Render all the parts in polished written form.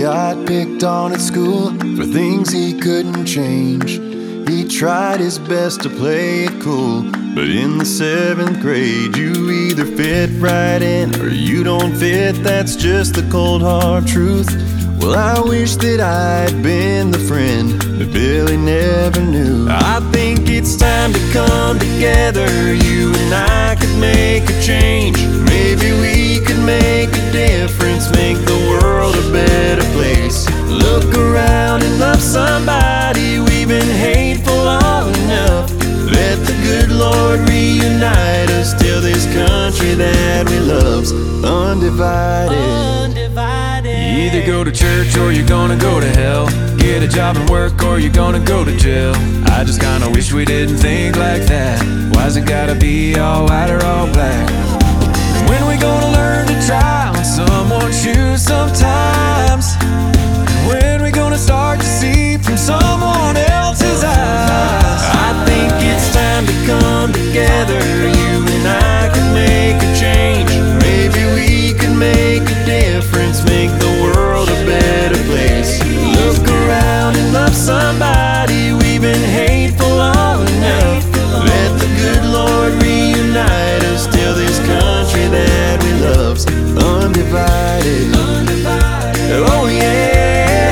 got picked on at school for things he couldn't change. He tried his best to play it cool, but in the 7th grade you either fit right in or you don't fit. That's just the cold hard truth. Well, I wish that I'd been the friend that Billy never knew. I think it's time to come together. You and I could make a change. Maybe we could make a difference, make the world a better place. Look around and love somebody. We've been hateful long enough. Let the good Lord reunite us till this country that we love's undivided. You either go to church or you're gonna go to hell. Get a job and work or you're gonna go to jail. I just kinda wish we didn't think like that. Why's it gotta be all white or all black? And when we gonna learn to try on someone's shoes sometimes? And when we gonna start to see from someone else's eyes? I think it's time to come together. You and I can make a change. Maybe we can make a difference, make the world a better place. Look around and love somebody. We've been hateful long enough. Let the good Lord reunite us till this country that we love's undivided. Oh yeah,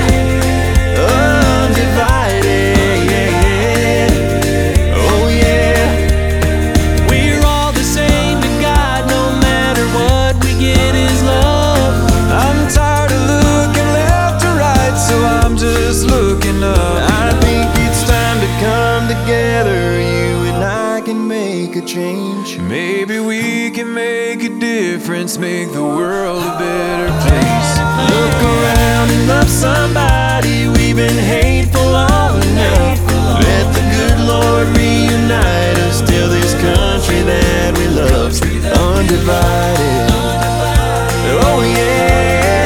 undivided, yeah. Oh yeah. We're all the same to God, no matter what we get is love. I'm tired of looking left or right, so I'm just looking up. I think it's time to come together. You and I can make a change. Maybe we can make a difference, make the world a better place. Look around and love somebody. We've been hateful long enough. Let the good Lord reunite us till this country that we love's undivided. Oh yeah,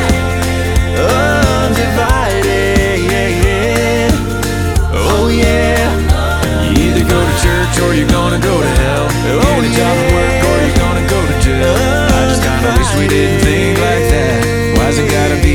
undivided, yeah, yeah. Oh yeah. You either go to church or you're gonna go to hell. Oh Get a job and work or you're gonna go to jail. I just kinda wish we didn't think like that. Why's it gotta be